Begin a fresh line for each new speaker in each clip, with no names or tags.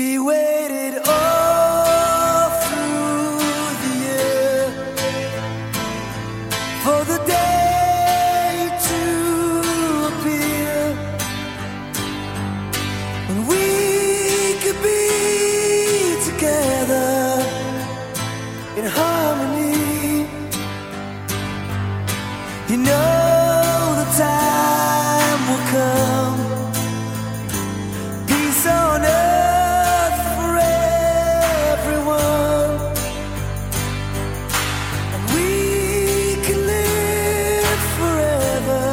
We waited all through the year for the day to appear when we could be together in harmony. You know the time will come, peace on earth for everyone, and we can live forever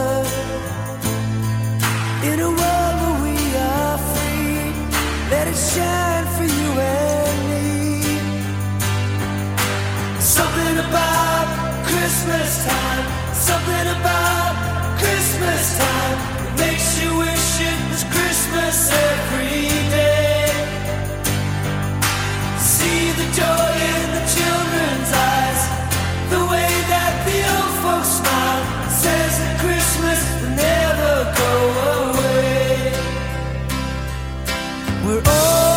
in a world where we are free. Let it shine for you and me. Something about Christmas time, something about Christmas time that makes you wish it was Christmas every day. See the joy in the children's eyes, the way that the old folks smile, says that Christmas will never go away. We're all